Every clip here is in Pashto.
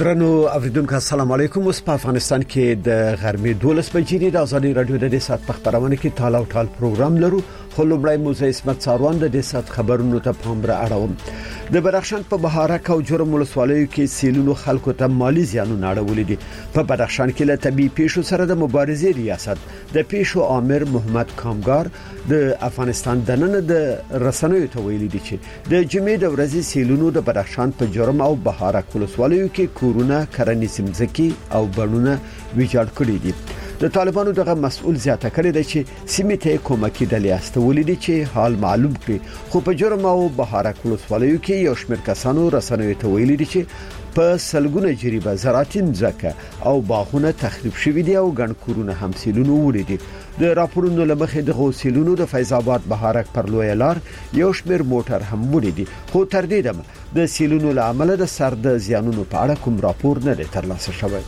درنو اوریدونکو السلام علیکم. اوس په افغانستان کې د غرمې 12 بجې د ازادي رادیو د دې سات په خبرونه کې تاله او ټال پروګرام لرو. خو لومړی موزه اسمت ساروان د دې سات خبرونو ته پام را اړوم. د بدخشان په بهارک او جرم ولسوالیو کې سیلونو خلکو ته مالی زیانونه اړولې دي. په بدخشان کې له طبي پیښو سره د مبارزې ریاست د پیښو امیر محمد کامګار د افغانستان دننه د رسنیو ته ویلي دي چې د جمعې د ورځې سیلونو د بدخشان په جرم او بهارک ولسوالیو کې کورونه کرنې سمځکي او بڼونه ویجاړ کړي دي. د طالبانو دغه مسؤل زیاته کړی دی چې سیمه ته کومکی ډلې استولې دي چې حال معلوم کړي. خو په جرم او بهارک ولسوالیو کې یو شمېر کسانو رسنیو ته ویلي دي چې په سلګونه جریبه زراعتي ځمکه او باغونه تخریب شوي دي او ګڼ کورونه هم سیلونو وړي دي. د راپورونو لمخې د غوسیلونو د فیض آباد بهارک پر لوی لار یو شمېر موټر هم وړي دي. خو تر دې دمه د سیلونو له امله د سر د زیانونو په اړه کوم راپور نه دی ترلاسه شوی.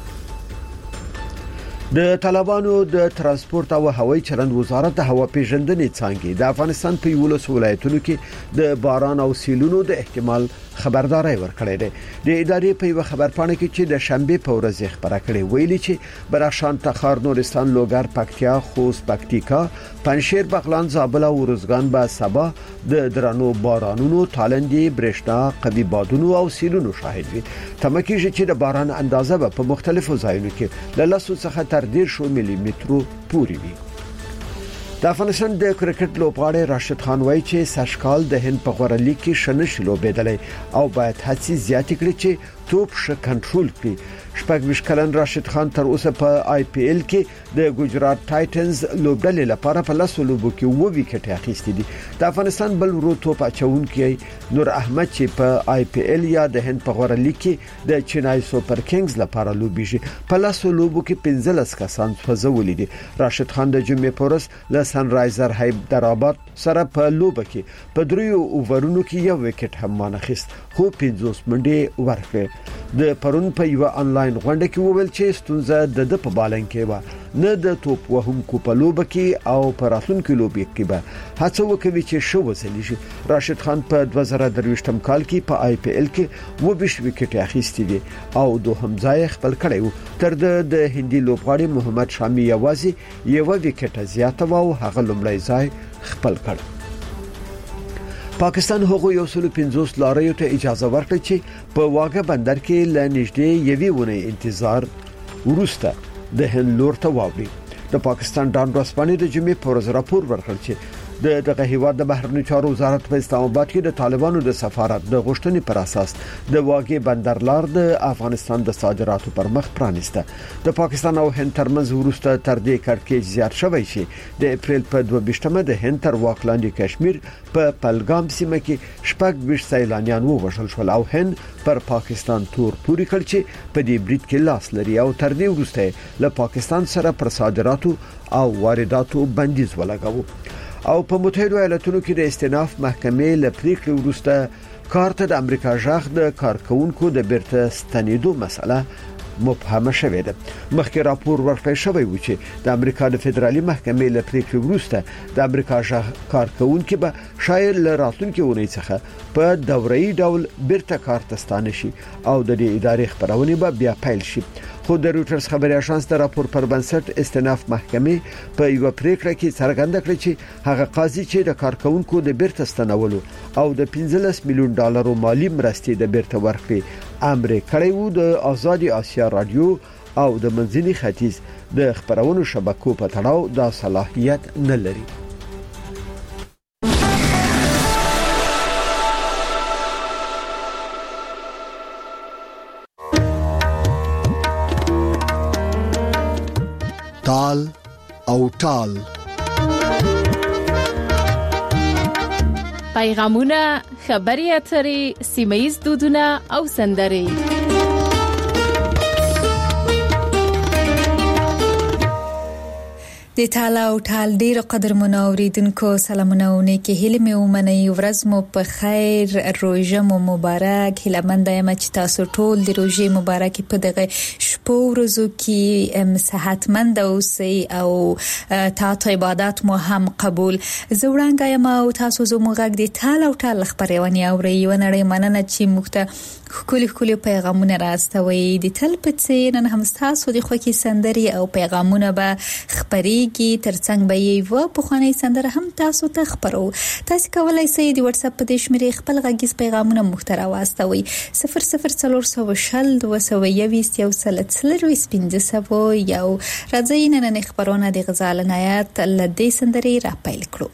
د طالبانو د ترانسپورت او هوایي چلند وزارت د هوا پیژندنې څانګې د افغانستان په 11 ولایتونو کې د باران او سیلونو د احتمال خبرداري ورکړې ده. د ادارې په یو خبرپاڼه کې چې د شنبه په ورځ خبره کړې ویلي چې بدخشان، تخار، نورستان، لوګر، پکتیا، خوست، پکتیکا، پنجشیر، بغلان، زابل او روزګان به سبا د درنو بارانونو، تالندې، برېښنا، قوي بادونو او سیلونو شاهد وي. تمکیږي چې د باران اندازه به په مختلفو ځایونو کې له 100 څخه تر 1.5 ملي مترو پورې وي. د افغانستان د کرکټ لوبغاړی راشد خان وایي چې سشکال د هند په غوړه لیګ کې شنه لوبېدلی او باید هڅې زیاتې کړي چې توپ ښه کنټرول کړي. 26 کلن راشد خان تر اوسه په آی پی ایل کې د ګجرات ټایټنز لوبډلې لپاره په 10 لوبو کې 2 وکټ اخیستي دي. د افغانستان بل ورو توپ اچونکي نور احمد چې په آی پی ایل یا د هند په غوړه لیګ کې د چنای سوپر کینګز لپاره لوبيږي. په 10 لوبو کې 15 کسان فوزولي دي. راشد خان د جمعې په ورځ له سن رایزر حیدرآباد سره په لوبه کې په 3 اوورونو کې 1 وکټ هم مانخیست خو 50 منډې ورکړې. د پرون په یو انلاین غونډه کې وویل چې ستونزه د په بالنګ کې و نه د توپ وهونکو په لوبه کې او پر راتلونکو لوبې کې به هڅه وکړي چې شو وسلی شي. راشد خان په 2023م کال کې په آی پی ایل کې 20 وکټ اخیستي دي او دوهم ځای خپل کړی و. تر د هندي لوبغاړي محمد شامي یوازې 1 وکټ زیاته و او هغه لومړی ځای خپل کړ. پاکستان هغه یو 150 لاریو ته اجازه ورکړه چې په واګه بندر کې لنیږدې یوې ونې انتظار ورسته د هند لور ته واوړي. د پاکستان ډان رسپانې د جمعې په ورځ راپور ورکړ چې دغه هیواد د بهرنی چارو وزارت په اسلام آباد کې د طالبانو د سفارت د غوښتنې پر اساس د واګې بندرلار د افغانستان د صادراتو پر مخ پرانیسته. د پاکستان او هند ترمنځ ورسته تر دې کړکېچ زیات شوی شي. د اپریل په 22مه د هند تر واک لاندې کشمیر په پلګام سیمه کې 26 سیلانیان ووژل شول او هند پر پاکستان تور پوری کړ چې په دې برید کې لاس لري او تر دې وروسته له پاکستان سره پر صادراتو او وارداتو بندیز ولګاوه. او په متحده ایالاتونو کې د استئناف محکمې له پریکړې وروسته کارته د امریکا ژغ د کارکونکو د بیرته ستنېدو مسله مبهمه شوې ده. مخکې راپور ورکړی شوی و چې د امریکا د فدرالي محکمې له پریکړې وروسته د امریکا ژغ کارکونکو به شاید له راتلونکي اونۍ څخه په دوره‌ای ډول بیرته کار ته ستانه شي او د دې ادارې خبرونه به بیا پیل شي. خو د رويټرز خبري اژانس د راپور پر بنسټ استئناف محکمې په یو پریکړه کې څرګنده کړې چې هغه قاضي چې د کارکونکو د بیرته ستنولو او د 15 میلیون ډالرو مالی مرستې د بیرته ورکړې امر کړی و. د آزادي آسیا رادیو او د منځني ختیځ د خبرونو شبکو په تړاو د صلاحیت نه لري. تال او ټال پیغامونه، خبري اترې، سیمه‌ییز دودونه او سندرې. د تال او ټال ډیر قدرمنو اوریدونکو سلامونه او نیکی هیله مې ومنئ. ورځ مو په خیر، روژه مو مبارک. هیله مند یم چې تاسو ټول د روژې مبارک په دغه شپو ورځو کې صحتمند اوسئ او تاسو عبادت مو هم قبول. زه وړاندې یم او تاسو زموږ د تال او ټال خبرونه اورئ. ونړۍ مننه چې موږ ته خولي پیغامونه راستوي د تل په څیر نن هم تاسو د خوکي سندري او پیغامونه به خبريږي ترڅنګ به یې و په خاني سندره هم تاسو ته خبرو تاسو کولای شئ د واتس اپ په دې شمیرې خپل غږیز پیغامونه محتوا واستوي 00420 221 یو راځي نن خبرونه د غزال نایات لدې سندري را پیل کړو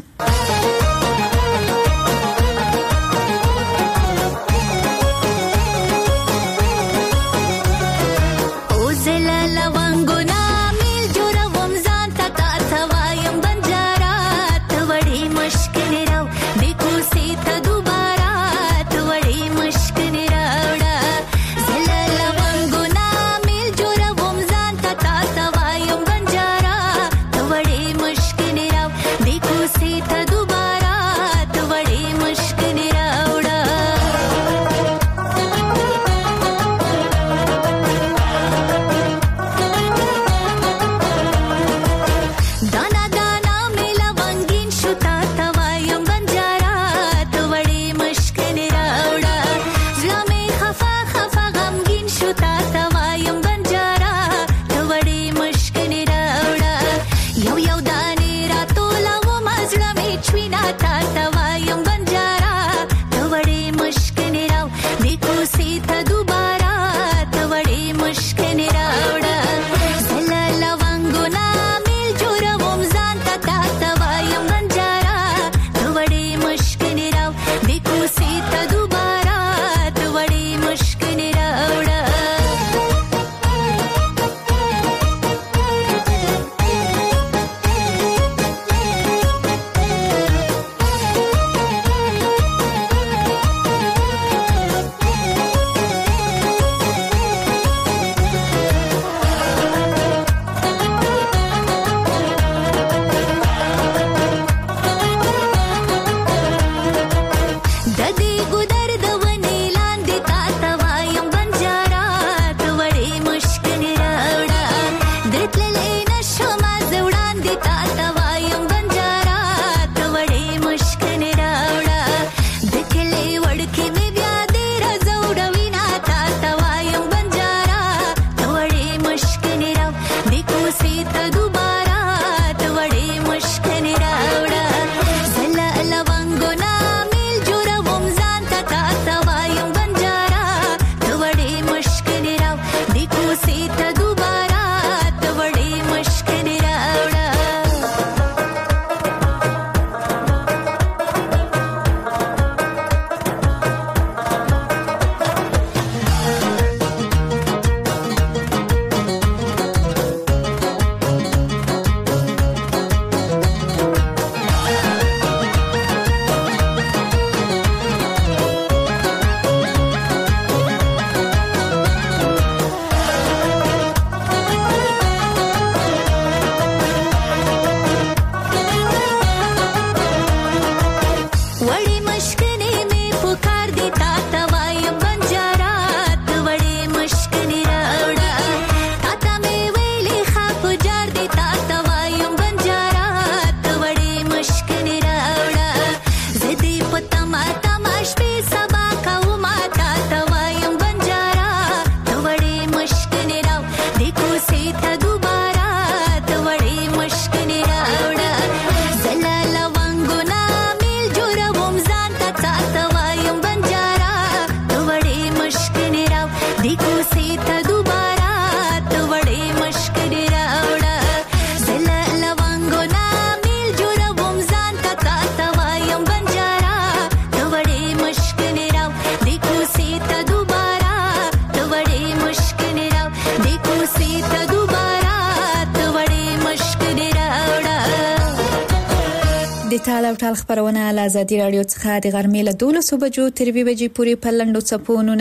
ټال او ټال خبرونه له آزادي رادیو څخه د غرمې له 12 بجو تر 2 بجې پورې په لندو چپونو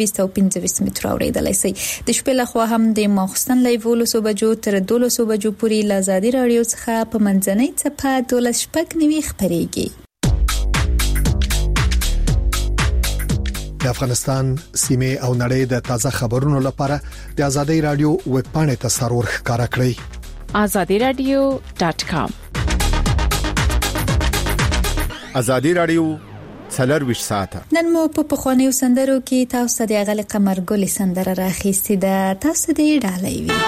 1925 متر اوریدلای شي د شپې له خوا هم د ماخستن له 12 بجو تر 12 بجو پورې له آزادي رادیو څخه په منځنۍ چپه 12 شپږ نیوي خبريږي د افغانستان سیمه او نړۍ د تازه خبرونو لپاره د آزادي رادیو ویب پاڼې ته سرور ښکارا کړئ azadiradio.com آزادی رادیو څلرويش ساعته. نن مو په پخوانیو سندرو کې تاسو د غل قمر ګل سندره راخېستې ده، تاسو دې ډالۍ وي.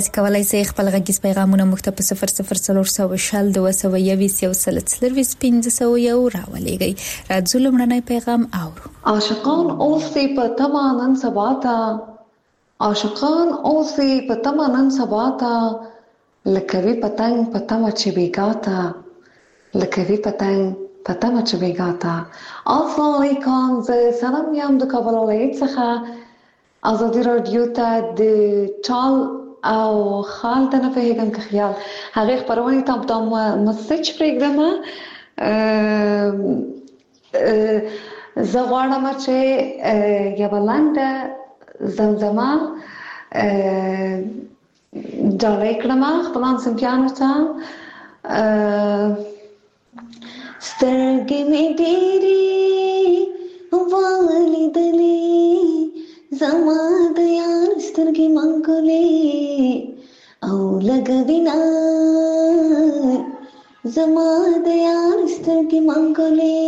تاسو کولای شئ خپل غږیز پیغامونه مو ته په 004022 راولېږئ. راځو لمړنی پیغام اورو. عاشقان اوسې په تمه نن سباته، عاشقان اوسې په تمه نن سباته، لکوي پتنګ په تمه چې بیګاته، لکوي پتنګ په تمه چې بیګاته. السلام علیکم، زه سلام یم د کابل ولایت څخه. ازادي رادیو ته د چال او خال د نه فهمم که خیال هغه خبرونه ته په مسج پروګرام زه غواړم چې یو لاندې زمزمه ډالۍ کړم خپل سمپیانو ته. سترګې مې ډېرې ولیدلې، زما د یار سترګې منګولې او لګوینا، زما د یار سترګې منګولې،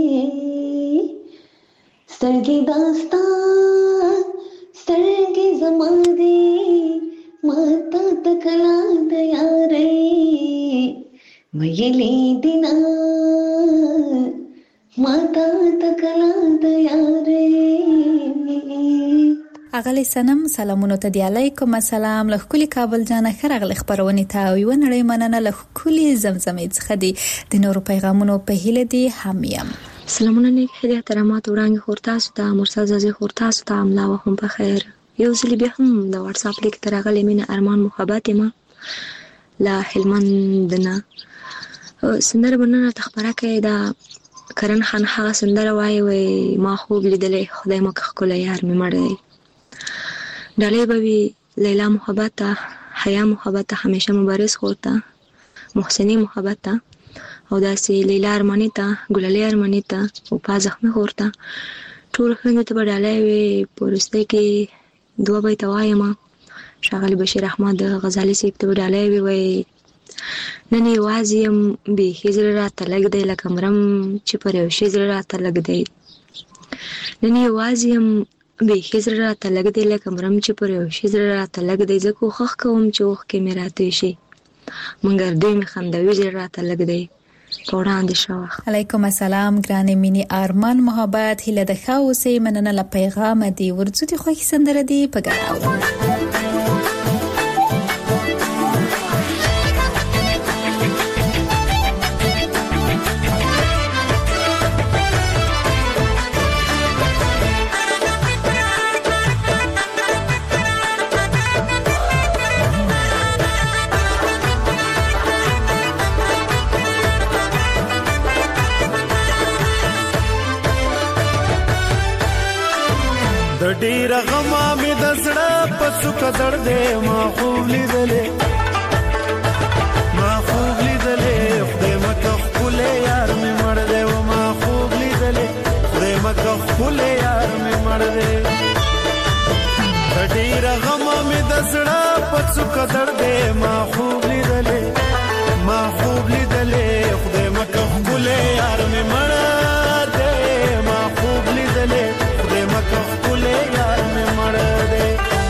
سترګې داستا سترګې زما دې ماته تکلا د یارې مېلې دینا ماته تکلا د یارې. اغلی سنم سلامونو ته دی علیکم السلام له کلی کابل جانه خرغلی خبرونه ته یو نړۍ مننه له کلی زمزمې څخه دی د نورو پیغامونو په هیله دی همیم. سلامونه نیک هدیه احترامات وړاندې خورتاسو ته مرسل زازي خورتاسو ته املا وهم په خیر. یو ځل بیا هم د واتس اپ لیک ترغلی مینه ارمان محبت ما لا هلمندنا سندره بننه تخبره کې دا کرن خان هغه سندره وای ما خوب لیدلې خدای مکه کوله یار مې مړ دی. ډالۍ بوي لیلا محبت حیا محبت همیشه مبارز خورتا محسنی محبت او داسې لیلا ارمانی ته ګلالي ارمانی ته او پازخمه خورتا ټول خلک ته ډالۍ وي. پرسته کې دوه بیت وایم شاغلی بشیر احمد غزالی سیب ته ډالۍ وي. نن یوازیم به هجر را تلګ دی لکه مرم چې پر یو شی را تلګ دی. نن یوازیم به هجر را تلګ دی لکه مرم چې پر یو شی را تلګ دی. زه کوښښ کوم چې وخت کې مې راته شي مګر دوی مې خندوي چې را تلګ دی. وړاندې شو. علیکم السلام ګرانې مینی ارمان محبت هله د خاوسې مننه ل پیغام دی ورځو دي خو سندره دی په ګراو. ډیر غما مې د زړه په څوک درده ما خوب لیدلې خدای مکه خپل یار مې مړ دی و ما خوب لیدلې خدای مکه خپل یار مې مړ دی. ډیر غما مې د زړه په څوک درده ما خوب لیدلې خدای مکه خپل یار مې مړ دی ما خوب لیدلې خدای مکه خپل یار مې مړ دی.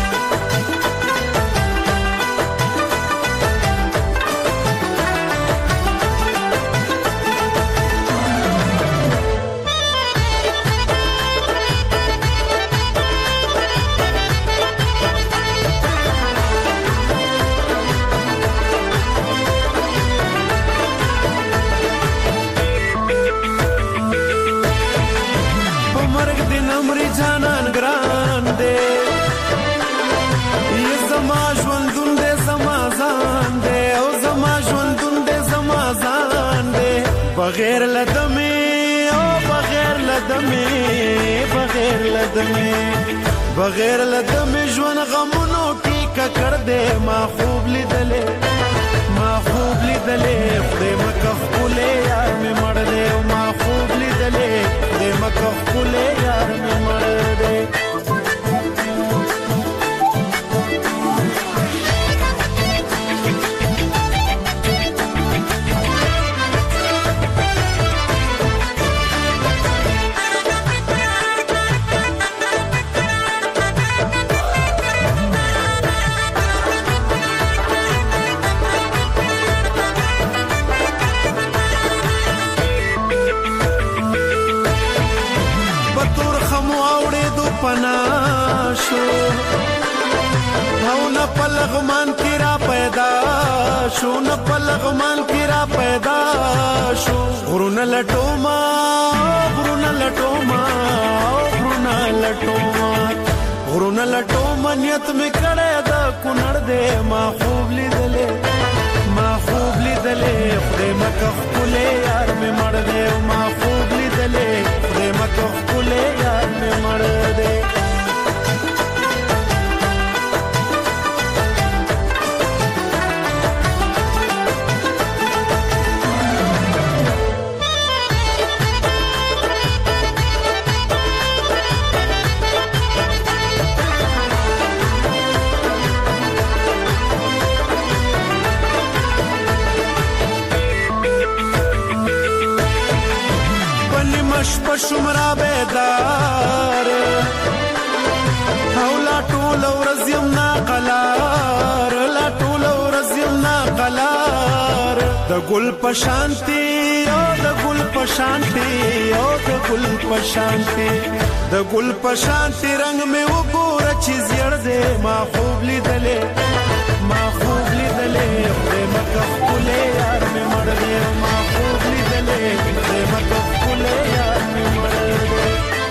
جانان ګران دې یې زما ژوندون دې زما ځان دې او زما ژوندون دې زما ځان دې بغیر لدمه او بغیر لدمه ژوند غمونو کې ککړ دې ما خوب لیدلې خدای مکه خپل یار مې مړ دې او ما خوب لیدلې خدای مکه خپل یار مې مړ دې. فنا شو او نه پلغمان کی را پیدا شو نه پلغمان کی را پیدا شو غرون لټوما غرون لټوما نیت می کړه دا کونړ دې ما خوب لیدلې خدای مکه خپلې یار می مړ دې ما خوب لیدلې خدای مکه خپلې یار می مړ دې شمرا بیدار او لا ټول ورځ یم ناقلار د ګل پشانتی د ګل پشانتی رنگ می وګوره چې زیړ دې ما خوب لیدلې خدای مکه خپلې یار می مړ دې ما خوب لیدلې خدای مکه خپلې یار می مړ دې.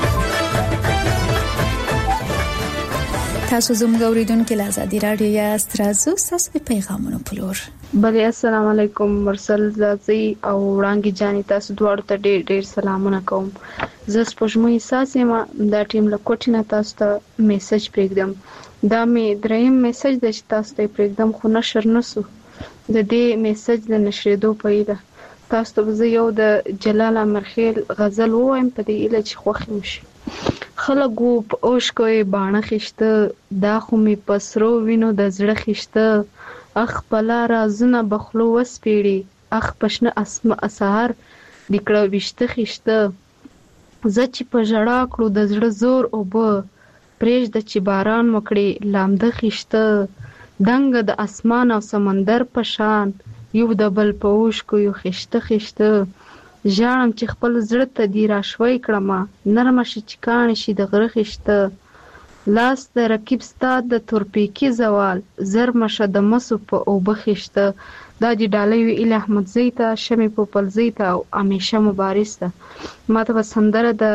تاسو زموږ اوریدونکو له آزادي رادیو یا سترازو تاسو پیغامونه پلور. بله السلام علیکم مرسل زازي او وړانګي جاني تاسو دواړو ته ډېر سلامونه کوم. زه سپوږمۍ ساسې ما دا ټیم له کوټینه تاسو ته میسج پرېږدم. دا مې دریم میسج دی چې تاسو ته پرېږدم خو نشر نسو. د دې میسج د نشریدو په هیله تاسو ته زه یو د جلال امرخیل غزل ووایم په دې هیله چې خوښ مو شي. خلکو په اوښکو یې باڼه خیشته دا خو مې په سرو وینو د زړه خیشته اخ په لاره رازونه به خولو وسپېړي اخ په شنه سهار دې کړه ویشته خیشته زه چې په ژړا کړو د زړه زور اوبه پرېږده چې باران وکړي لامده خیشته دنګه د اسمان او سمندر په شان یو د بل په اوښکو یو خیشته ژاړم چې خپل زړه ته دې راشوی کړمه نرمه شي چې کاڼې شي د غره خیشته لاس د رقیب ستا د تورپیکي زوال زرمه شه د مسو په اوبه خیشته. دا دې ډالۍ وي ایله احمدزۍ ته شمې پوپلزۍ ته او همیشه مبارز ته. ما ته به سندره د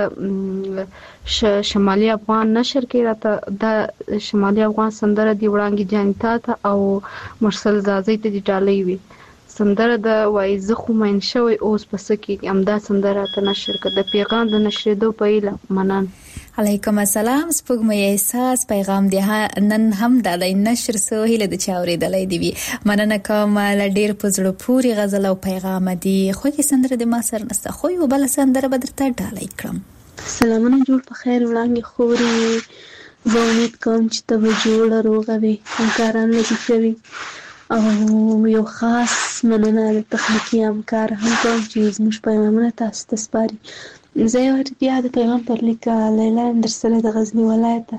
شمالي افغان نشر کې راته دا شمالي افغان سندره دی وړانګي جانتا ته او مرسل زازۍ ته دې ډالۍ وي. سندره د وایزه خو مین شوی اوس پس کې امدا سندره ته نشر کړه د پیغام د نشریدو په ایله منن. علیکم السلام سپوږمۍ احساس پیغام دی نن هم د نشر سو هله د چاورېدلې دی مننه کوم ل ډیر پزړو پوری غزل او پیغام دی خو کې سندره د ما سر نسته خو یو بل سندره بدرته ډالۍ کړم. سلامونه جوړ په خیر وړاندې خوري زه امید کوم چې ته به جوړ روغه وي همکاران وظیفه وي او یو خاص مننه د تخنیکی همکار هم کوم چې زموږ پیغامونه تاسو ته سپاري. زه یو بیا د پیغام پر لیکه لیلا اندرسله د غزنی ولایت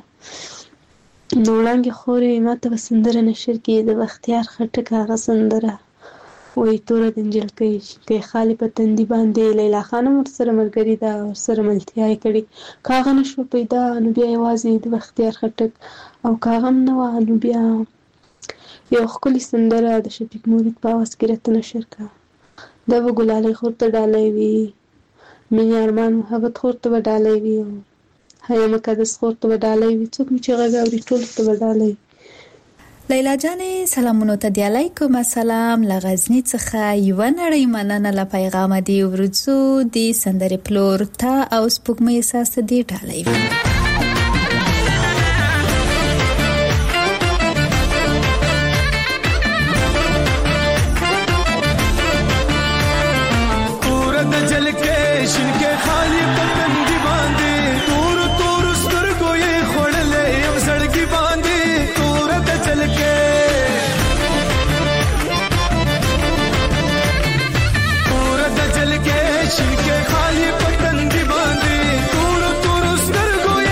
نو وړاندې خوري ما ته سندره نشر کې د بختیار خټک هغه سندره وې تور د انجلکې کې خالی په تندي باندې لیلا خانم سره ملګری دا سره ملتیا کړي کاغه نشو پیدا نو بیا یوازې د بختیار خټک او کاغم نو نو بیا یو خولي سندره د شفیق مورید په واس کې رات نشر کا دا وګلالې خورته ډالې وی مینه ارمان محبت خورته ډالې وی هي مقدس خورته ډالې وی څوک چې غاوري ټول ته ډالې. لیلا جانې سلامونه ته دی علیکم السلام لغزنی څخه یو نړۍ مننه ل پیغام دی ورڅو دی سندره پلور تا او سپوږمۍ احساس دی ډالې وی. شنکه خالی پتن دی باندې تور تور سترګو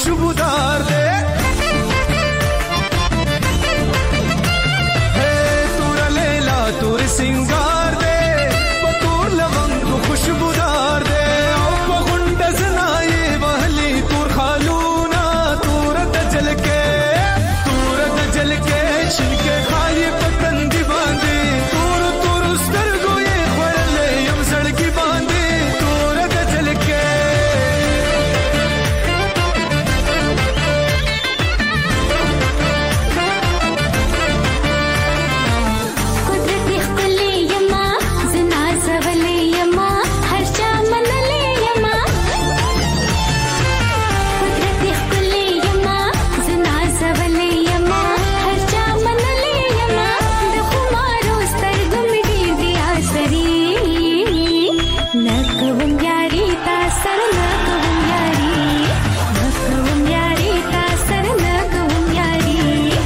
खुशबूदार दे तूर लेला तूर सिंगार दे तूर लवंग खुशबूदार दे गुंड जनाए वहली तूर खालूना तूर दजल के छिनके खाई पतंगी बांधे तूर तूर स्तरगो ये खड़ले यम सड़की बांधे तूर दजल के कुदरती खुली यमा जना सवले यमा हर चामन ले यमा कुदरती खुली यमा जना सवले यमा हर चामन ले यमा दखुमारो स्तरगम दिया सरी नकवम यारी तासर नकवम यारी तासर नकवम यारी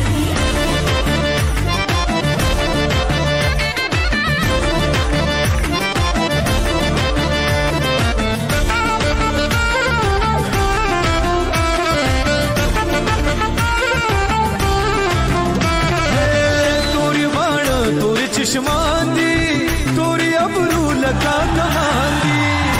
तोरी बाण तोरी चश्मांदी तोरी अबरू लगा कहांदी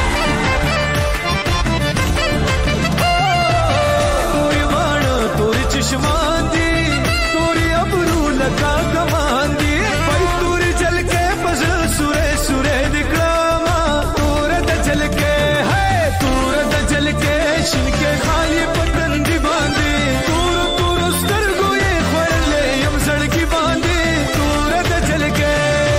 तोरी बाण तोरी चश्मांदी तोरी अबरू लगा कहांदी भाई तोरी जल के बस सुरे सुरे दिखलामा तोर दजल के है तोर दजल के छिनके खाली पतंगी बांधे तूर तूर स्तर गोये खड़ले यम सड़की बांधे तूर दजल के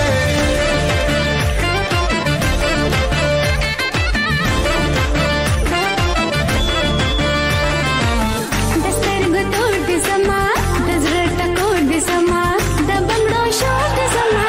दस्तर गुतोड़ दे समा दजर टकोड़ दे समा दबंगड़ो शोर दे समा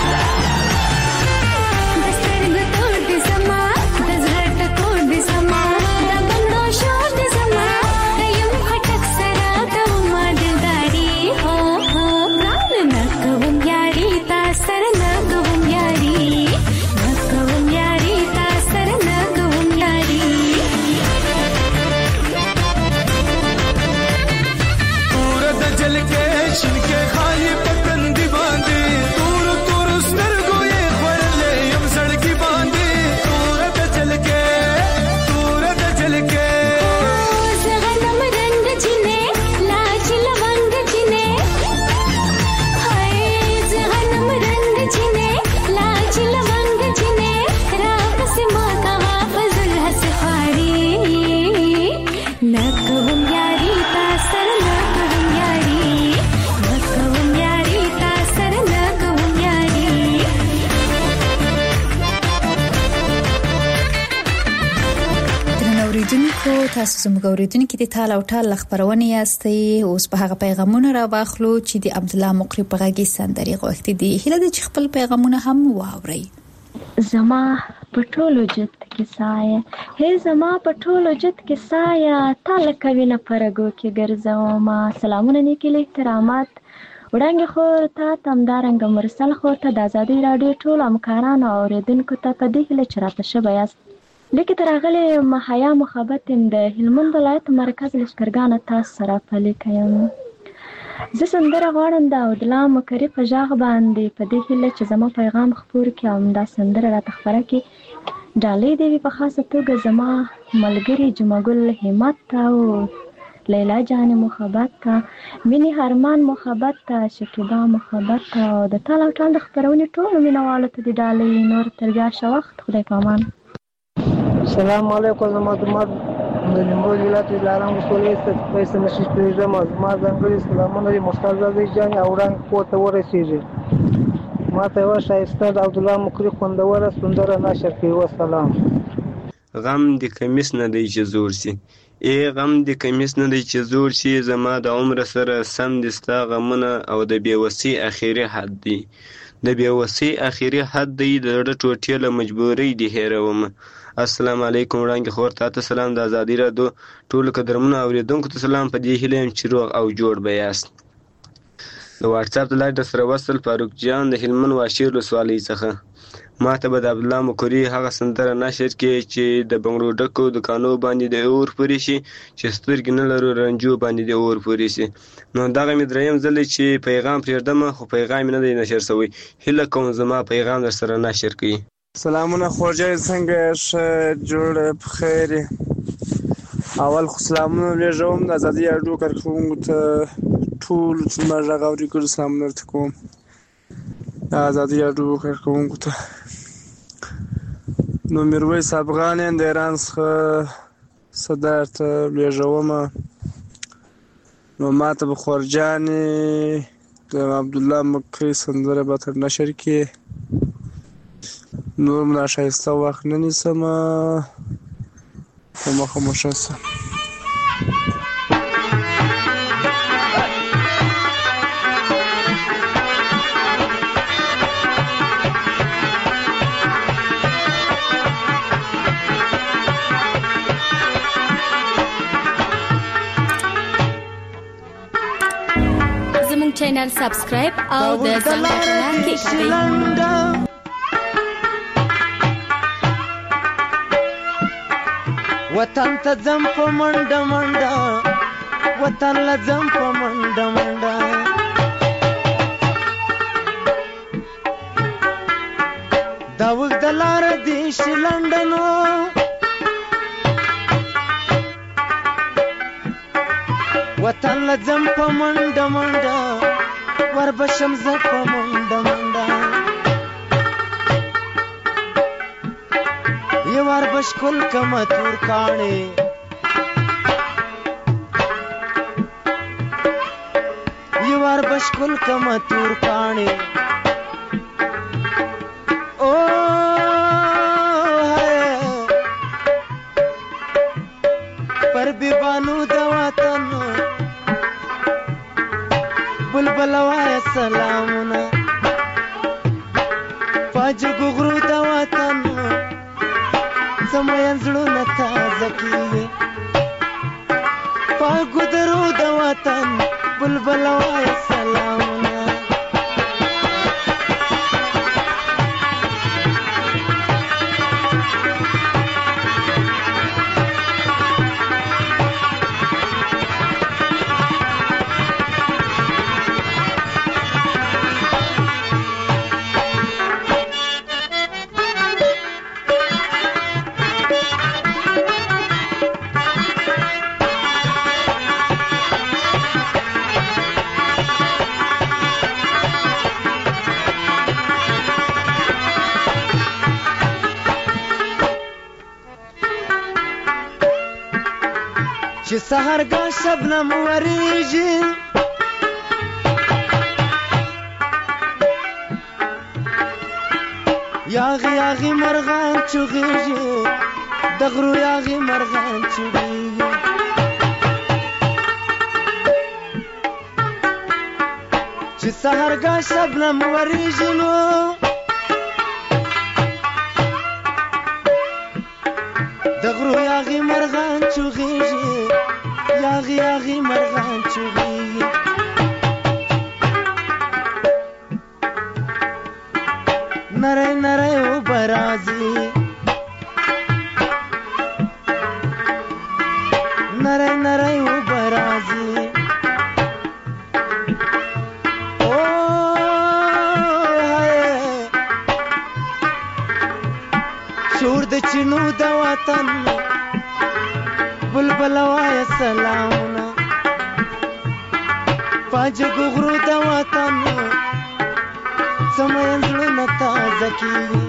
दस्तर गुतोड़ दे समा दजर टकोड़ दे समा दबंगड़ो शोर दे समा कयम खटक सरा कवमा दिलदारी हो प्राण नकवम यारी तासर नकवम यारी तासर नकवम यारी तूर दजल के छिनके खाली पतंगी बांधे तूर तूर स्तर गोये खड़ले यम सड़की बांधे तूर दजल के गनम रंग जिने लाज लवंग जिने हाय गनम रंग जिने लाज लवंग जिने रात से माता फजल हस खारी नकवम यारी तासर नकवम यारी तासर नकवम यारी اوریدونکو تاسو زموږ اوریدونکو د تال او ټال خبرونه یاستئ اوس په هغه پیغامونه را واخلو چې د عبد الله مقری په غږی سندري غوښتي دي هله د خپل پیغامونه هم واوري زما پټولو جت کې سایه هي زما پټولو جت کې سایه تال کوي نه پرګو کې ګرځوما سلامونه نیکي له احترامات وړاندې خور ته تمدارنګ مرسل خور ته د ازادي رادیو ټول همکارانو اوریدونکو ته په دې کې چرته شبه یاست لیکي ترغله محیا محبت د هلمند ولایت مرکز لشکرګان تاسو سره پلي کوم زه سندره غواړم د عبد الله مقری په ژغ باندې په دې کې چې زما پیغام خبر کوم دا سندره را تخبره کې ډالې دی په خاصه توګه زما ملګری جمعګل همت او لیلا جان محبت مینی هرمان محبت شکیبا محبت او د ټال او ټال خبرونه ټول مینوالو ته د ډالې نور ترګه شوخت خدای پامان السلام علیکم زما د نیمروز ولایت لارام ولسوالۍ پیسې نشي پیژم ما ځانګړي سلامونه دي مختار زوی جان او رنګ کوته ورسیږي ما ته و شایسته عبد الله مقری خوندوره سندره نشر کوي والسلام غم د کمیس نه دی چې زور سي غم د کمیس نه دی چې زور سي زما د عمر سره سم دستا غمونه او د بیوسی اخیری حد دی د بیوسی اخیری حد دی د ټوټې له مجبورۍ دی هیروم السلام علیکم وړاندې خور ته سلام د ازادي رادیو ټول قدرمنو اوریدونکو ته سلام په دې هیله چې روغ او جوړ به یاست د واتس اپ د لارې سره وصل فاروق جان د هلمند واشیر ولسوالۍ څخه ماته به د عبدالله مقری هغه سندره نشر کې چې د بنګړو ډکو دکانو باندې د اور پورې شي چې سترګې نه لرو رنجو باندې د اور پورې شي. نو دغه مې دریم ځل چې پیغام پرېږدم خو پیغام نه دی نشر شوی. هیله کوم زما پیغام در سره نشر کړي. سلامونه خورجای څنګه ښه جوړ په خیر. اول خو سلامونه لېږم د ازادي راډیو کارکوونکو ته ټول چې ما غږ اوري ګل سلامونه درته کوم د ازادي راډیو کارکوونکو ته. نو میرویس افغان د ایران څخه صدر ته لېږوم. نو ماته به خورجانې د عبدالله مقری سندره به تر نشر کې نور ملا ښایسته وخت نه نیسم په مخه مو ښه شه. زموږ چینل سبسکرایب او د زنګ بټن کې کړئ. وطن ته ځم په منډه منډه وطن له ځم په منډه منډه دا اوږده لاره دې شي لنډه نو وطن له ځم په منډه منډه وربشم زه په منډه منډه یوار بشکل کما تور کاڼې یوار بشکل کما تور کاڼې او پر بیبانو د وطن بلبل وای سلامونه پاجګو غرو د وطن زموږ زړونه تازه کیږي پاګو درو د وطن بلبل وای سلامونه چې سحرګاه شبنم وریږي یاغي یاغي مرغان چغېږي د غرو یاغي مرغان چغېږي چې سحرګاه شبنم وریږي نو د غرو یاغي مرغان چغېږي یاغي یاغي مرغان چغېږي نری نری اوبه راځي نری نری اوبه راځي او شور د چینو د وطن بلبل وای سلامونه پاجګو غرو د وطن زموږ زړونه تازه کیږي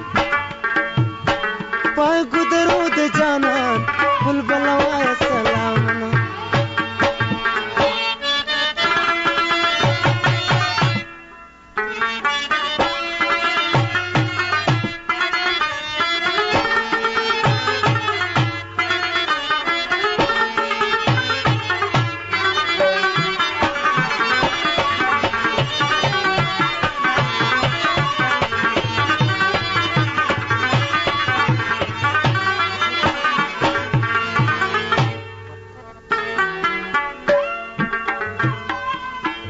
پاګو درو د جانان بلبل وای سلامونه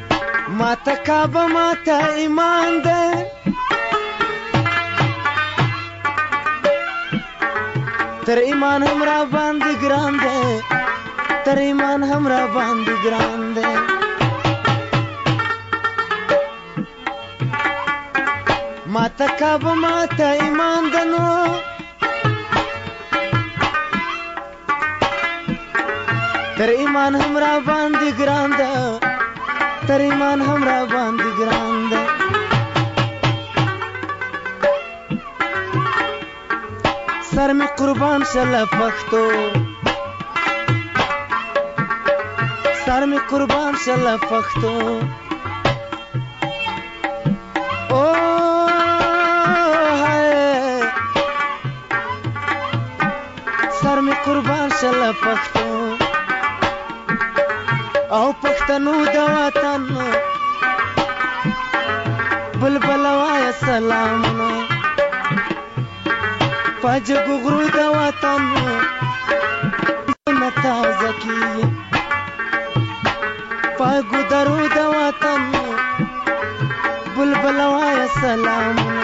ماته کعبه ماته ایمان ده تر ایمان هم را باندې ګران دی تر ایمان هم را باندې ګران دی ماته کعبه ماته ایمان دنو تر ایمان هم را باندې ګران ده تر ایمان هم را باندې ګران ده سر می قربان شله پښتو سر می قربان شله پښتو او سر می قربان شله پښتو او پښتنو د وطن بلبل وای سلامونه پاجګو غرو د وطن نتا زکی پاګو درو د وطن بلبل وای سلامونه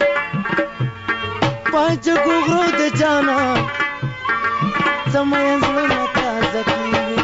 پاجګو غرو د جانا سمې زړه نتا زکی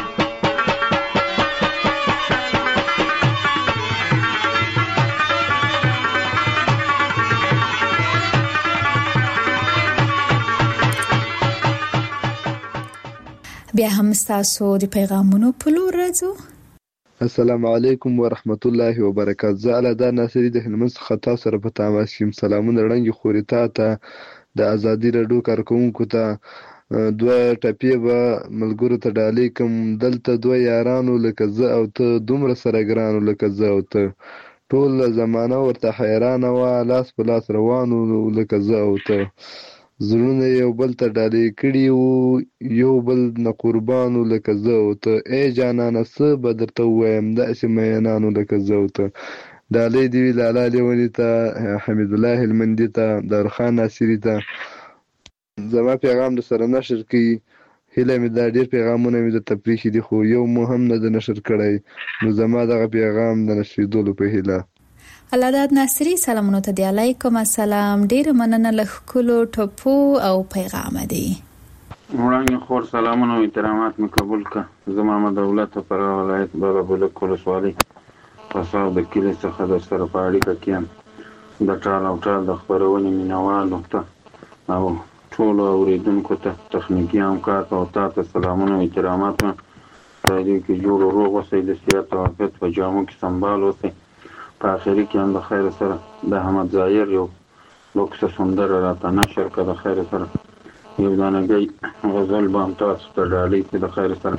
بیا هم تاسو د پیغامونو په لور راځو. السلام علیکم ورحمت الله وبرکاته. زه علادار ناصری د هلمند څخه تاسو سره په تماس یم. سلامونه وړاندې خوري ته د ازادي راډیو کارکونکو ته دوه ټپې به ملګرو ته ډالۍ کوم. دلته دوه یارانو لکه زه او ته دومره سره ګرانو لکه زه او ته ټول زمانه ورته حیرانه وه لاس په لاس روانو لکه زه او ته زړونه یو بل ته ډالۍ کړي وو یو بل نه قربانو لکه زه او ته ای جانانه څه به درته ووایم داسې مینانو لکه زه او ته ډالۍ دې وي لالا لیوني ته حمید الله هلمندي ته دارخان ناصري ته زما پیغام د سره نشر کړي هیله مې دا ډېر پیغامونه مې درته پرېښي دي خو یو مو هم نه د نشر کړی نو زما دغه پیغام د نشریدلو په هیله. علادار ناصری سلامونه ته دی. علیکم السلام. ډیر مننه له ښکلو ټپو او پیغام دی. وړاندې خور سلامونه او احترامات مې قبول کړه. زه محمد دولت فراه ولایت بابا بلک ولسوالۍ پساو د کلي څخه در سره په اړیکه کې یم. د ټال او ټال د خپرونې مینوالو ته او ټولو اورېدونکو ته تخنیکي همکار ته او تا ته سلامونه او احترامات مې راډیو کې جوړ و روغ اوسئ د صحت او عافیت په جامو کې سنبال اوسئ. په آخري کې هم د خیر سره د احمد ظاهر یو لوکسه سندره راته نشر کړه. د خیر سره یو دانګی غزل به هم تاسو ته ډالۍ کړي د خیر سره.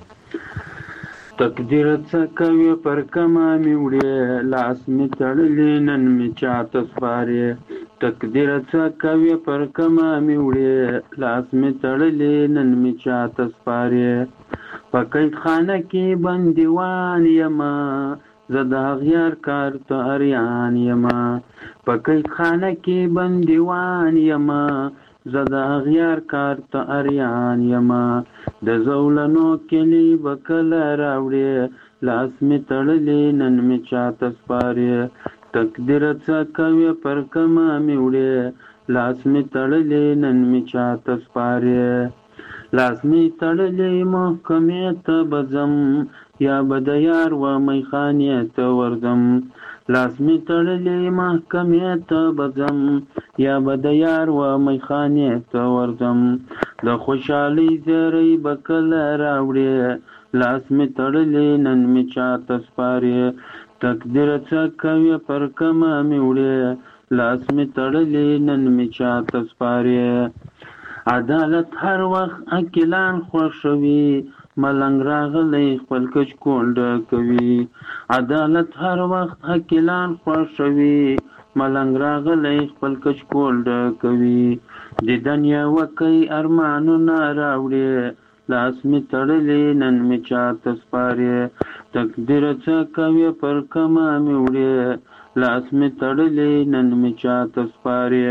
تقدیر څه کوي پر کمه مې وړې لاس مې تړلی نن مې چاته سپارې تقدیر څه کوي پر کمه مې وړې لاس مې تړلی نن مې چاته سپارې په قید خانه کې بندیوان یمه زه د اغیار کار ته اریان یمه په قید خانه کې بندیوان یمه زه د اغیار کار ته اریان یمه د زولنو کلی به کله راوړې لاس مې تړلی نن مې چاته سپارې تقدیر څه کوي پر کمه مې وړې لاس مې تړلی نن مې چاته سپارې لاس مې تړلی محکمې ته به ځم یا به د یار و میخانې ته ورځم لاس مې تړلی محکمې ته به ځم یا به د یار و میخانې ته ورځم د خوشحالۍ زیری به کله راوړې لاس مې تړلی نن مې چاته سپارې تقدیر څه کوي پر کمه مې وړې لاس مې تړلی نن مې چاته سپارې عدالت هر وخت عاقلان خوښوي ملنګ راغلی خپل کچ کونډه کوي عدالت هر وخت عاقلان خوښوي ملنګ راغلی خپل کچ کونډه کوي دیدن یې وکئ ارمانونه راوړې لاس مې تړلی نن مې چاته سپارې تقدیر څه کوي پر کمه مې وړې لاس مې تړلی نن مې چاته سپارې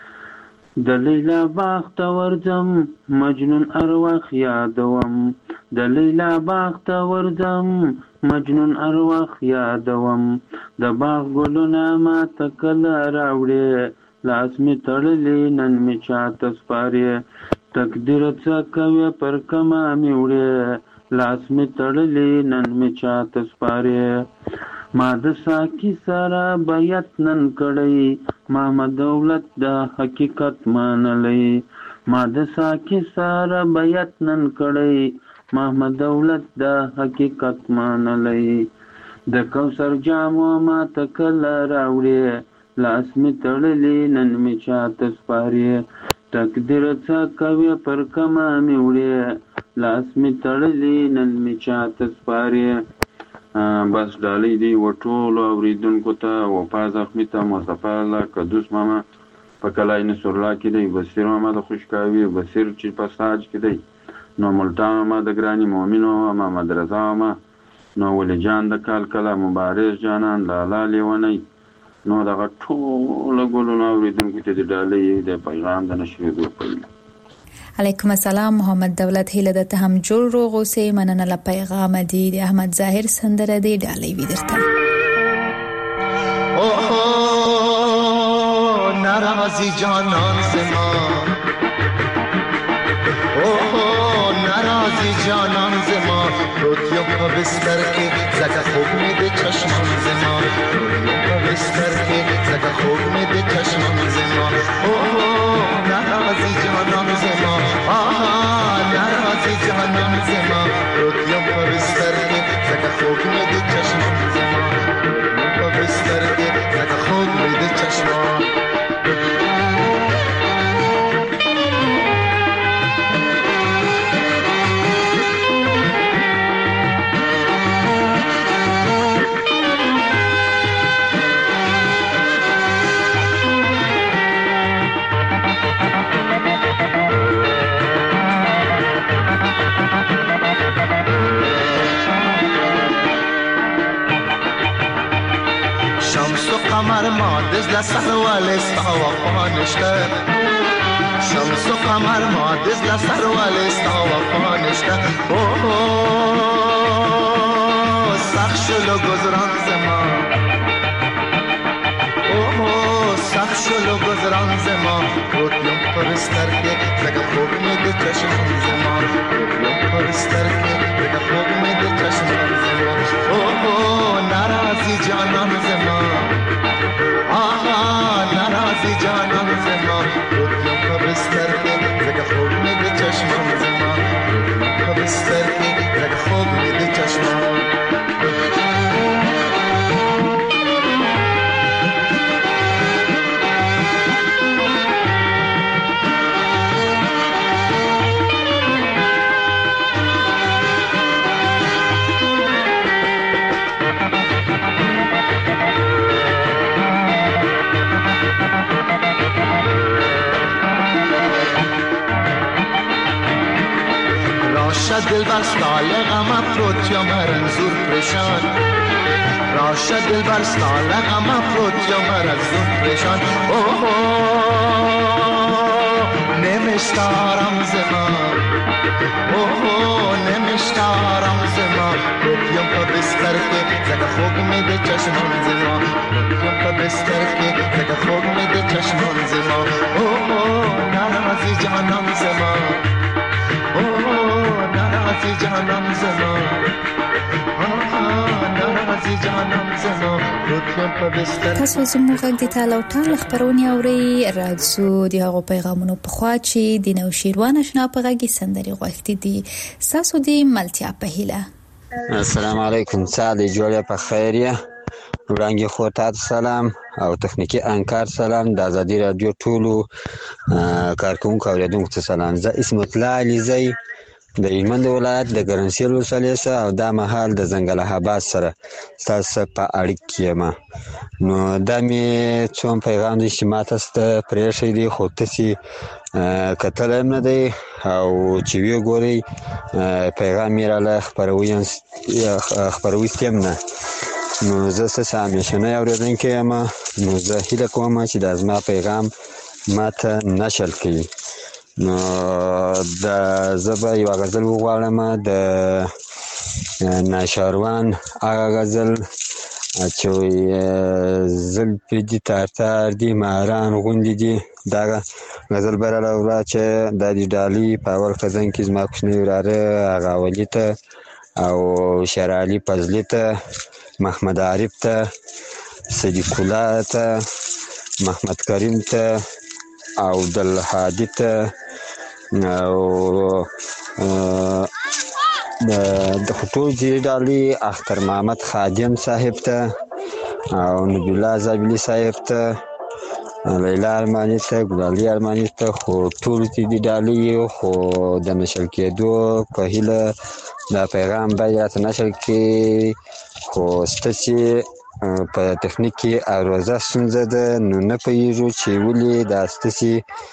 د لیلا باغ ته ورځم مجنون ارواح یادوم د لیلا باغ ته ورځم مجنون ارواح یادوم د باغ ګلونه ماته کله راوړې لاس مې تړلی نن مې چاته سپارې تقدیر څه کوي پر کما مې وړې لاس مې تړلې نن مې چاته سپارې ما د ساقي سره بیعت نن کړی محمد دولت د حقیقت منلی ما د ساقي سره بیعت نن کړی محمد دولت د حقیقت منلی د کوثر جامو ما ته کله راوړې لاس مې تړلې نن مې چاته سپارې تقدیر څه کوي پر کما مې وړې لاس مې تړلې نن مې چاته سپارې بس ډالۍ دی و ټولو اورېدونکو ته وفا زخمي ته مصطفی الله قدوس ماما په کلای نصر الله کې دی بصیر ماما د خوشکاوي بصیر چې په ساج کې دی نو ملتان ماما د ګراني مؤمنو محمد رضا ماما نو ولی جان د کال کله مبارز جانان لالا لیونی نو دغه ټولو ګلونو اورېدونکو ته د ډالۍ د پیغام د نشریدو کوي علیکم السلام محمد دولت هیله د ته هم جوړ روغ اوسې مننه له پیغام دی د احمد ظاهر سندره دی ډالۍ وی درته اوه ناراضی جانان زما اوه ناراضی جانان زما روتیو په بستر کې زکه خوب مې د چشمان زما روتیو په بستر کې زکه خوب مې د چشمان زما اوه ناراضی جانان زما آها ناراضی جانان زما روتیو په بستر کې زکه خوب مې د چشمان زما روتیو په بستر کې زکه خوب مې د چشمان قمر ما دز لسر والستا وفا نشته شمس و قمر ما دز لسر والستا وفا نشته اوه سخت شلو گذران زما اوه سخت شلو گذران زما روتیم پرستر که زگه خوب مید چشمان زما روتیم پرستر که زگه خوب مید چشمان زما اوه ناراضی جانان زما آها ناراضی جانان زما روتیم په بستر کې زکه خوب مې د چشمان زما روتیم په بستر کې زکه خوب مې د چشمان دل بر سال غم افروت یا مرنزور پریشان راشد دل بر سال غم افروت یا مرنزور پریشان اوه نمیشتارم زما اوه نمیشتارم زما روتیم په بستر کې زکه خوب مې د چشمان زما روتیم په بستر کې زکه خوب مې د چشمان زما اوه ناراضی جانان زما ناراضی جانان زما ناراضی جانان زما روتیم په بستر تاسو زموږ غږ د تاله او ټال خبرونه اوري راځو د هغو پیغامونو په خوا چې د نو شیروان آشنا په غږ سندري غوښتي دي تاسو د ملتیا په هیله السلام علیکم سعد جوړه په خیریه وړاندې خو تاسو سلام او تخنیکی انکار سلام د ازادي رادیو ټولو کارکونکو اوریدونکو ته سلام زه اسمت الله علیزی د هلمند ولایت د ګرنسیل ولسوالۍ او د مهال د زنګل حباس سره تاسو په اړیکه یم نو دا می څوم پیغام دي چې ماته ست پرېښې دي خو تاسو کتل نه دی او چې وی ګوري پیغام یې را خبروي ستیم نه نو زه سامي شنه اوریدونکو یم نو زه هیله کوم چې د ازما پیغام ماته نشل کړي نو د زبا یو غزل وغواړم د ناشاروان هغه غزل چې زلفې دي تارتار دي ماران غوندې دي. دغه غزل به راوړه چې دا د ډالۍ په اول خزان کې زما کوچنی وراره هغه ولي ته او شرعلي فضلي ته محمد عارف ته صدیق الله ته محمد کریم ته او عبدالهادي ته او د ټول دې ډالۍ اختر محمد خادم صاحب ته او نبی الله زابلي صاحب ته لیلا ارماني ته ګلالي ارماني ته خو ټول دې ډالۍ خو د نشر کېدو په هیله دا پیغام باید راته نشر کړي خو ستاسې په تخنیک کې عرضه ستونزه ده نو نه پوهېږو چې ولې دا ستاسې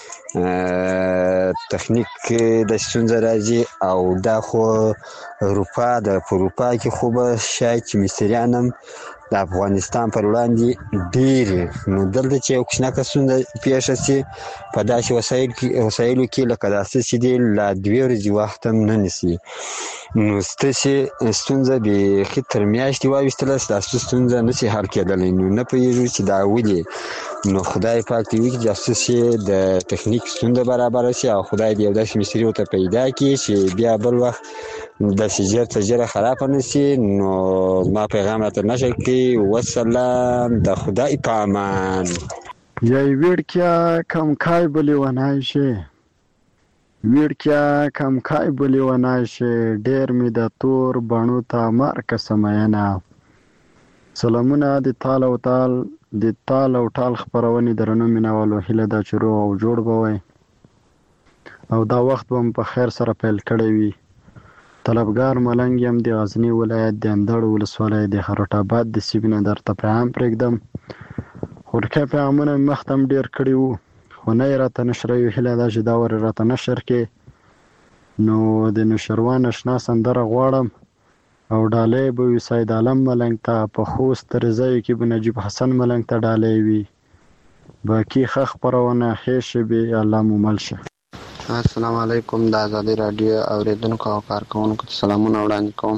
تخنیک د ستونزه راځي او دا خو اروپا ده په اروپا کې خو به شاید چې مصریان هم د افغانستان پر وړاندې ډېرې نو دلته چې یو کوچنکه ستونزه پیښه شي په داسې وسایلو کې لکه دا ستاسې دي لا 2 ورځې وخت هم نه نیسي نو ستاسې ستونزه بیخي تر میاشتې واویستله ستاسو ستونزه نشي حل کېدلی نو نه پوهېږو چې دا ولې نو خدای پاک دې وکړي چې ستاسې د تخنیک ستونزه برابره شي او خدای دې یو داسې مستري ورته پیدا کړي چې بیا بل وخت داسې ژر تر ژره خرابه نه شي نو زما پیغام راته نشر کړي وسلام د خدای په امان. یای ویړکیا کم کای بلی ونای شي ویړکیا کم کای بلی ونای شي ډېر مې د تور بڼو ته مارکه سمینا. سلامونه د تال او ټال خپرونې درنو مینوالو هیله ده چې روغ او جوړ به وئ او دا وخت به په خیر سره پیل کړی وي. طلبګار ملنګ یم د غزني ولایت د اندړ ولسوالۍ د خروټ آباد د سیمې نه درته پیغام پرېږدم. خورکۍ پیغامونه مې مخته هم ډېر کړي وو خو نه یې راته نشروي. هیله ده چې دا ور راته نشر کې نو د نوشروان اشنا سندره غواړم او ډالۍ به وي سید عالم ملنګ ته په خوست رضایي کې به نجیب حسن ملنګ ته ډالۍ وي. باقي ښه خپرونه ښې شبې الله مو مل شه. السلام علیکم د ازادي راډیو اوریدونکو او کارکونکو ته سلامونه وړاندې کوم.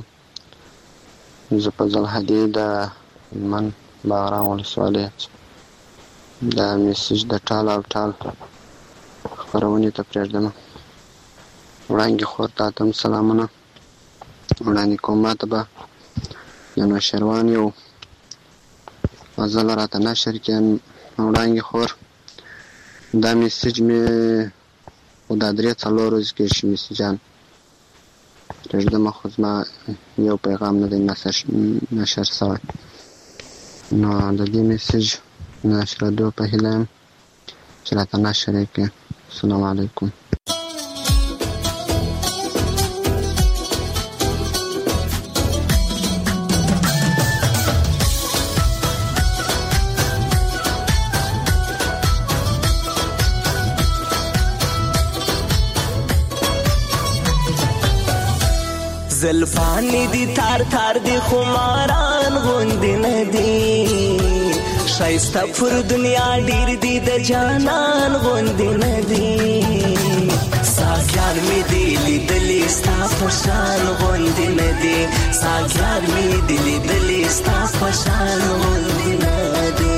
زه فضل هدي د هلمند باغران ولسوالۍ د میسج د ټال او ټال خپرونې ته پرېږدم. وړانګې خور ته هم سلامونه وړاندې کوم. ماته به د نوشروان یو غزل راته نشر کړي وړانګې خور. دا میسج مې خو دا 3-4 ورځې کې شي میسجان پرېږدم خو زما یو پیغام نه دی نشر شوی نو د دې میسج نشرېدو په هیله یم چې راته نشر یې کړي. السلام علیکم. زلفانی دی تار تار دی خماران غوندی ندی شایسته پر دنیا ډیر دی د جانان غوندی ندی ساګیان می دی لیدلی ستا پشان غوندی ندی ساګیان می دی لیدلی ستا پشان غوندی ندی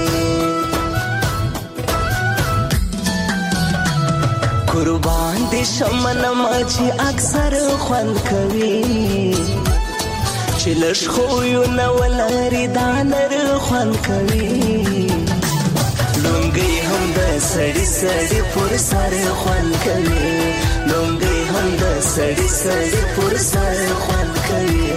قربان دی شمن مچی اکثر خوند کوي چې لږ خویو نه ولري دا نر خوند کوي لونګۍ هم د سړي سړي پر سر خوند کوي لونګۍ هم د سړي سړي پر سر خوند کوي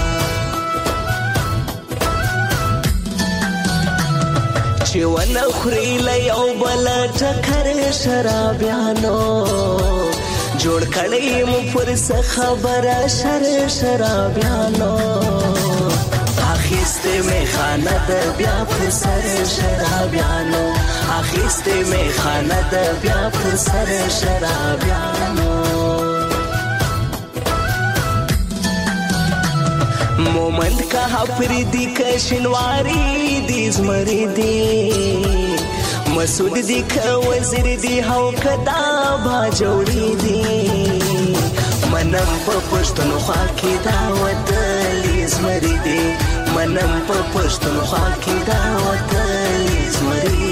چې ونه خوري له یو بل ټکر شرابیانو جوړ کړی مو پر څه خبره شرابیانو اخیسته می خانه د بیا پر سر شرابیانو اخیسته می خانه د بیا پر سر شرابیانو مومند کا پریدی کشنواری دی زمری دی مسعود دی که وزیر دی هاو کدا با جوړی دی منم په پښتون خوا کې دا ودلی زمری دی غنم په پښتونخوا کې دا وطن زمري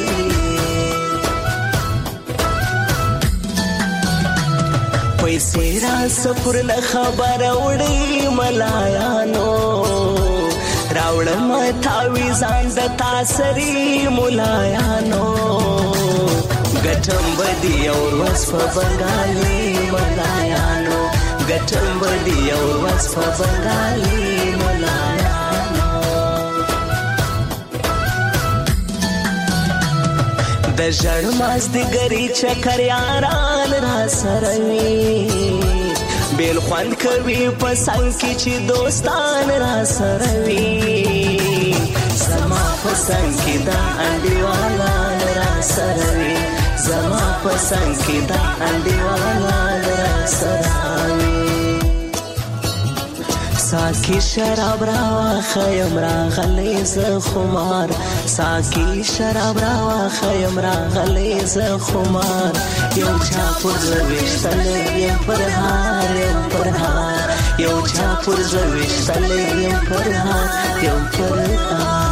پیسې را سفر نه خبره وړي ملایانو راوړم تعویزان د تاثري ملایانو ګټم بدی اور وصف بنگالي ملایانو ګټم بدی اور وصف بنگالي ملایانو د ژړ مازدیګري چکر یاران را سره وي بیل خوند کوي په څنګ کې چې دوستان را سره وي زما په څنګ کې دا انډیوالان را سره وي زما په څنګ کې دا انډیوالان را سره وي ساقي شراب راواخیم راغلی زه خمار ساقي شراب راواخیم راغلی زه خمار یو چا پر زه ویشتلی یم پر هار یم پر هار یو چا پر زه ویشتلی یم پر هار یم پر هار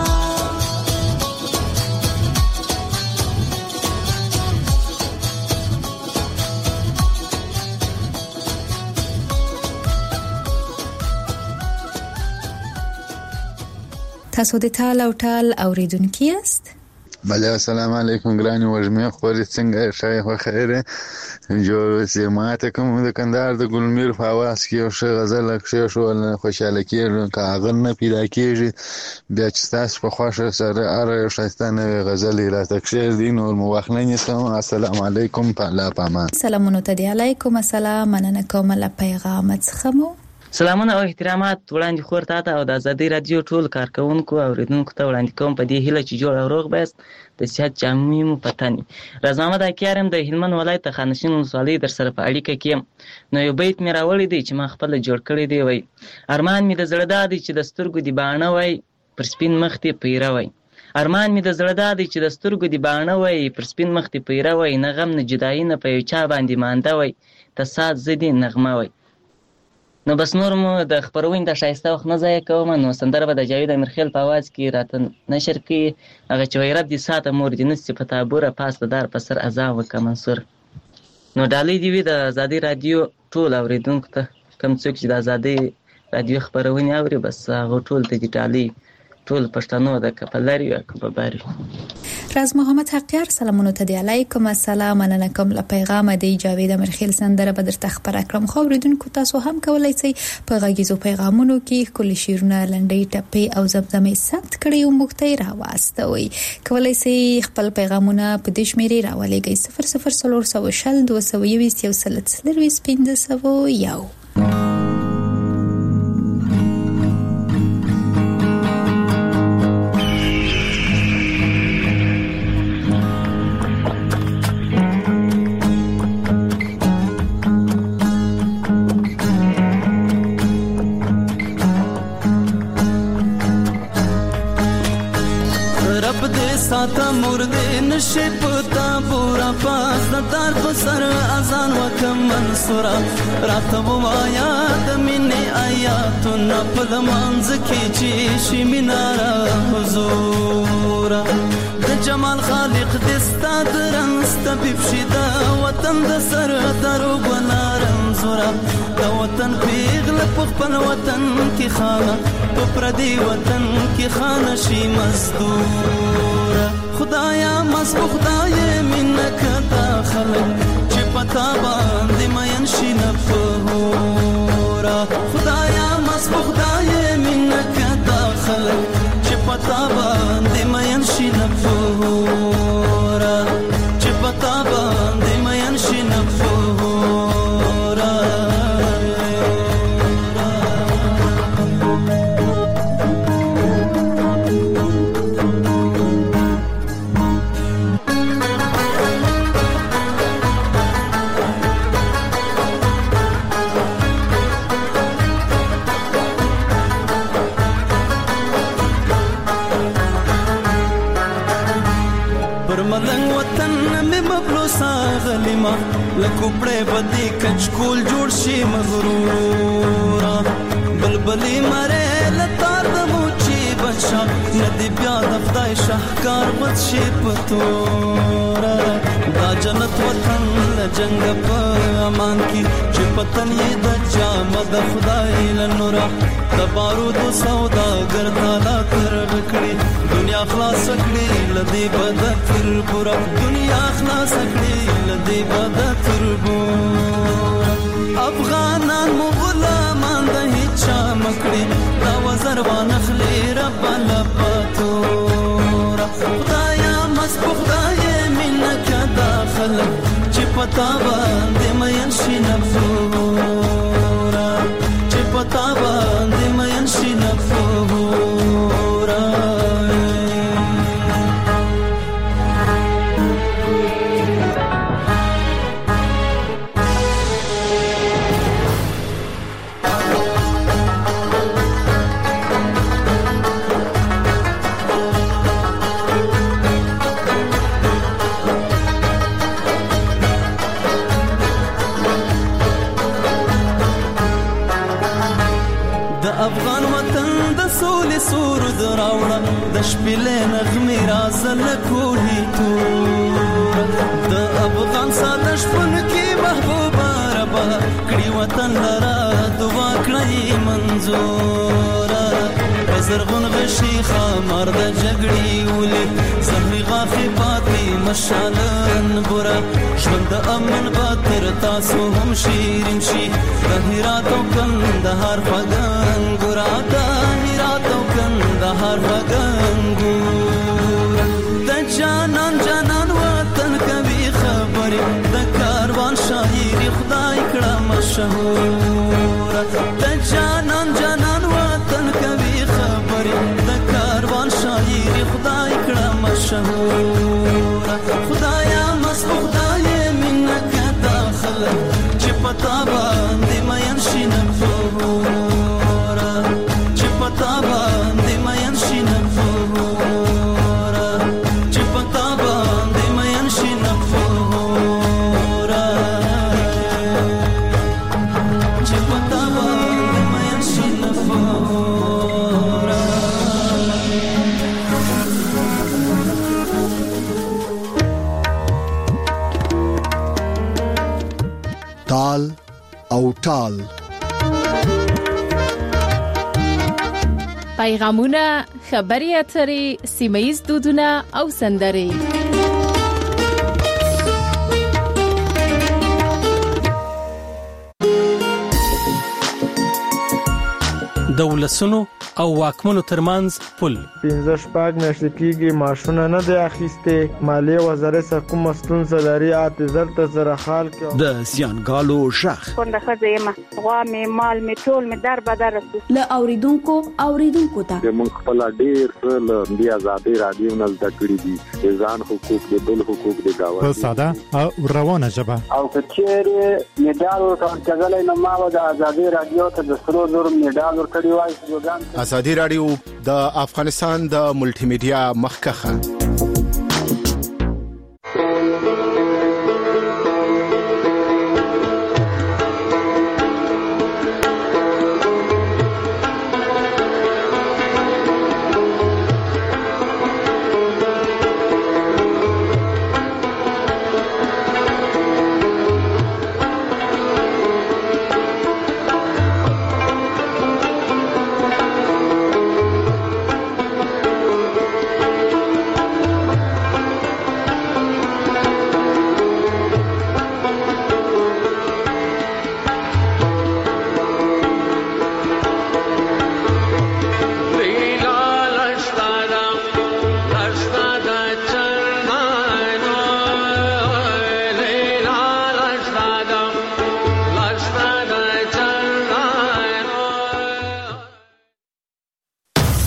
تاسو د ټال او ټال اوریدونکي یاست؟ بله السلام علیکم ګرانې وږمې خورې څنګه ښه خو خیره جوړ سي ماته کوم د کندهار د ګلمیر په اواز کې یو ښه غزل کښېښول خوشحاله کېږم که هغه نه پیدا کېږي بیا چې ستاسو په خوښه سره هر یو ښایسته نوې غزل یې راته کښېږدي نور مو وخت نه نیسم السلام علیکم په الله پامان سلامونه ته دی علیکم السلام مننه کوم له پیغام څخه مو سلامونه او احترامات وړاندې خور ته او د آزادۍ رادیو ټول کارکونکو او اوریدونکو ته وړاندې کوم په دې هیله چې جوړ او روغ بایست د صحت جامې مو پتني راز محمد اکیارم د هلمند ولایت خانشین ولسوالۍ در سره په اړیکه کې نو یو بیت مې راوړی دی چې ما خپل جوړ کړی دی وای ارمان مې د زړه دادی چې د سترګو دی باڼه وای پر سپین مخ ته پیره وای ارمان مې د زړه دادی چې د سترګو دی باڼه وای پر سپین مخ ته پیره وای نه غم نه جدایي نه په یو چا باندې مانده وای ته سات زدي نغمه وای نو بس نور مو د خبرونې د شایسته وخت نه ضایع کوم نو سندره به د جاوید امیرخیل په اواز کې راته نشر کړي هغه چې وای رب دې ساته مور دې نسي په تابوره پاس د دار په سر اذان وکړه منصور نو ډالۍ دې وي د آزادۍ رادیو ټول اوریدونکو ته کوم څوک چې د آزادۍ رادیو خبرونې اوري بس هغه ټول ته دې ډالۍ ټول پښتنو د کپلاري او کباباري راز محمد حقیار سلامونه ته دی علیکم السلام مننه کوم له پیغام دی جاوید امیرخیل سندره به درته خبر کړم خو اوریدونکو تاسو هم کولای شئ په غږیزو پیغامونو کې کلی شیرونه لنډۍ ټپې او زمزمې ثبت کړئ او موږ ته راواستوي کولای شئ خپل پیغامونه په دې شمیرې راولېږئ 00320 ساته مرده نشي پتا پورا پاس دار بسر اذان وکم منصورا راتب وایا د منی آیاتنا په منځ کې چې شي منارا حضور د جمال خالق دستا درنست بفشدا وطن د سر درو بنارم زورا د وطن پیغل په خپل وطن کې خانه په پردي وطن کې خانه شي مزدور خدایا مسبو خدای منک داخل چې پتا باندې مین شي نه پهورا خدایا مسبو خدای منک داخل چې پتا باندې مین شي نه پهورا چې پتا باندې مین شي نه پهورا لکوپړې بدی کچکول جوړ شي مغرورا بلبلی مره لتار د موچی ندی بیا د خدای شاهکار بد شي په توره دا جنت وطن له جنګ په امان کې چې پتن یې د جامه د خدای له نوره د بارودو سوداګر تالا تر وکړي دنیا خلاص کړي لدی بد تر پورا دنیا خلاص کړي لدی بد تر پورا افغانان مو غلامان د هیڅ مکړي دا وزر وانخلي رب لپاتورا خدایا مست خدای منک داخل چې پتا باندې مېن شي نفورا چې پتا باندې مېن شي نفورا افغان وطن د سولې سرود راوړه د شپېلې نغمې رازل کوهي تور د افغان ساده شپون کې محبوبه ربا کړي وطن لرا دعا کړی منظوره زرغون غشي خمر د جګړې ولې زخمي غافي پاتې مشالن ګوره ژوند د امن باتر تاسو هم شیرین شي د هرات او کندهار فغان ګوره د هرات او کندهار فغان ګوره د جانان جانان وطن کوي خبرې د کاروان شاعري خدای کړه مشهور د جانان جانان وطن کوي خبرې د کاروان شاعري خدای کړه مشهور خدایا مست خدای منک داخل چې پتا باندې مېن شي نفورا چې پتا باندې مېن شي نفورا چې پتا باندې مېن شي نفورا چې پتا باندې مېن شي نفورا تال او ټال پیغامونه خبري اترې سیمه‌ییز دودونه او سندرې د ولسونو او واکمنو ترمنځ پل 15 میاشتې کېږي معاشونه نه دی اخیسته مالیه وزارت سره کوم ستونزه لري اعتذار ته سره حال کې د زیانګالو شخ څنګه خزه غوا می مال می ټول می در بدر رسو ل اوریدونکو ته موږ خپل ډیر له بیا آزادي رادیو نه زده کړی دي ځان حقوق د بل حقوق د گاوه په ساده او روانه ژبه او کچېره میډال ورکړل کېدلای نو ما د آزادي رادیو ته د سرو زر میډال ورکړی وای ازادي رادیو د افغانستان د ملټي میډیا مخکخه